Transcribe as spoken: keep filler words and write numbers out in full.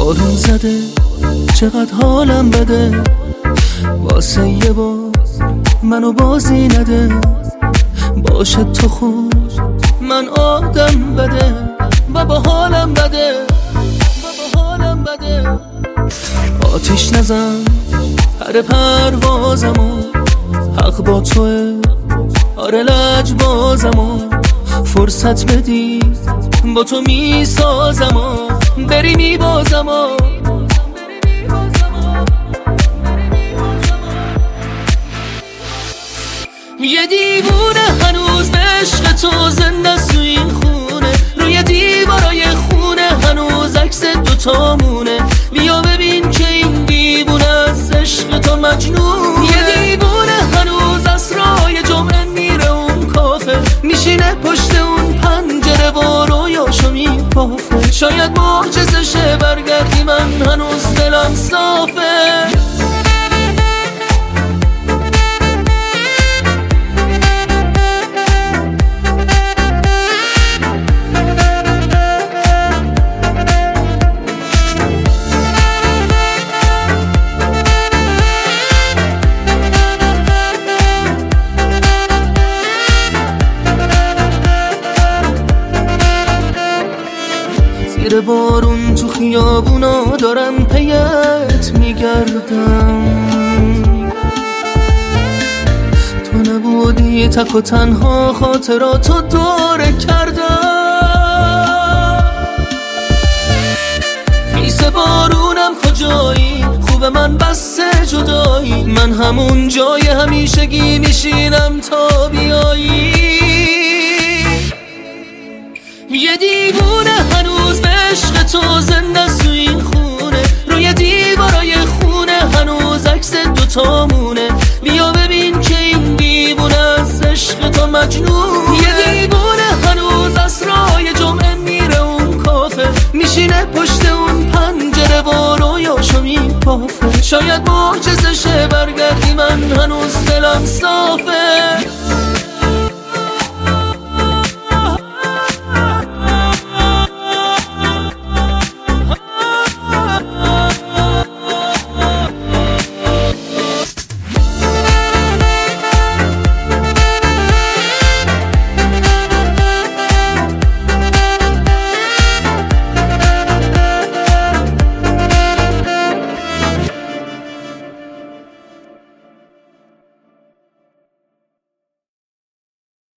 بارون زده چقدر حالم بده، واسه یه بار منو بازی نده. باشه تو خوب من آدم بده، بابا حالم بده، بابا حالم بده. آتیش نزن پر پروازمو، حق با توه آره لجبازمو. فرصت بدی با تو میسازمو، بری میبازمو. یه دیوونه هنوز به عشق تو زنده تو این خونه، روی دیوارای خونه هنوز عکس دوتامونه. بیا ببین که این دیوونه از عشق تو مجنون. یه دیوونه هنوز اسرای جمعه میره اون کافه، میشینه پشت اون پنجره و رویاشو میپافه. شاید معجزه شه برگردی من هنوز دلم صافه. زیر بارون تو خیابونا دارم پیت میگردم، تو نبودی تک و تنها خاطراتو دوره کردم. خیس بارونم کجایی، خوب من بسته جدایی، من همون جای همیشگی میشینم تا بیایی. یه دیوونه هنوز به عشق تو زنده تو این خونه، روی دیوارای خونه هنوز عکس دوتامونه. بیا ببین که این دیوونه از عشق تو مجنون. یه دیوونه هنوز اسرای جمعه میره اون کافه، میشینه پشت اون پنجره و رویاشو میپافه. شاید معجزه شه برگردی من هنوز دلم صافه.